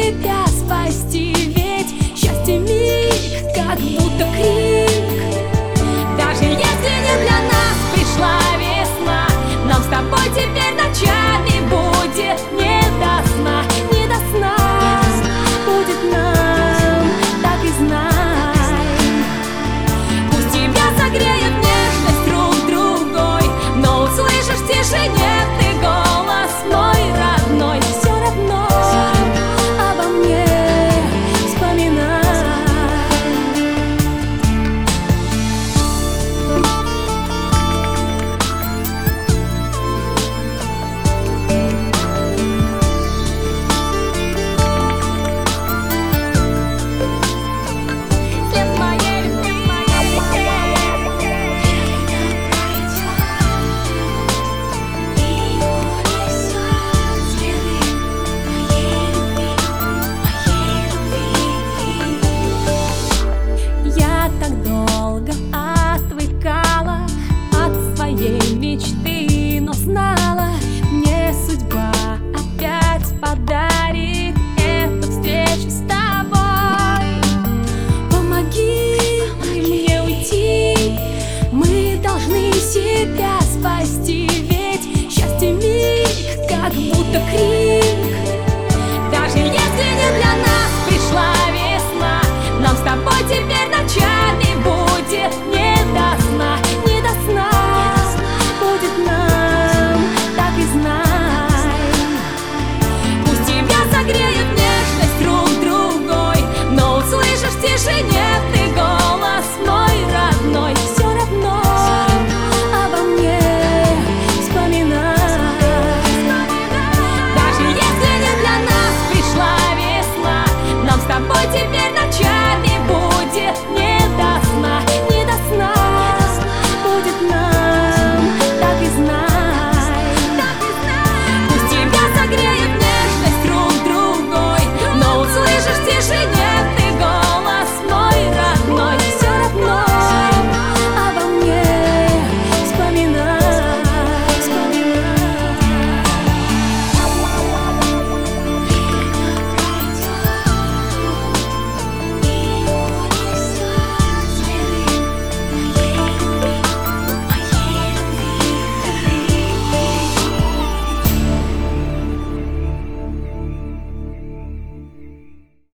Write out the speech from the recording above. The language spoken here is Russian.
себя спасти, ведь счастье миг, как будто крик. Даже если не для нас пришла весна, нам с тобой теперь ночами будет не до сна, не до сна. Будет нам, так и знай. Пусть тебя согреет нежность друг другой, но услышишь в тишине ты голос мой родной. Все равно обо мне вспоминай. След моей любви, я так долго отвыкала от своей мечты, но знала, мне судьба опять подарит эту встречу с тобой. Помоги мне уйти, мы должны себя спасти, ведь счастье миг, как будто крик.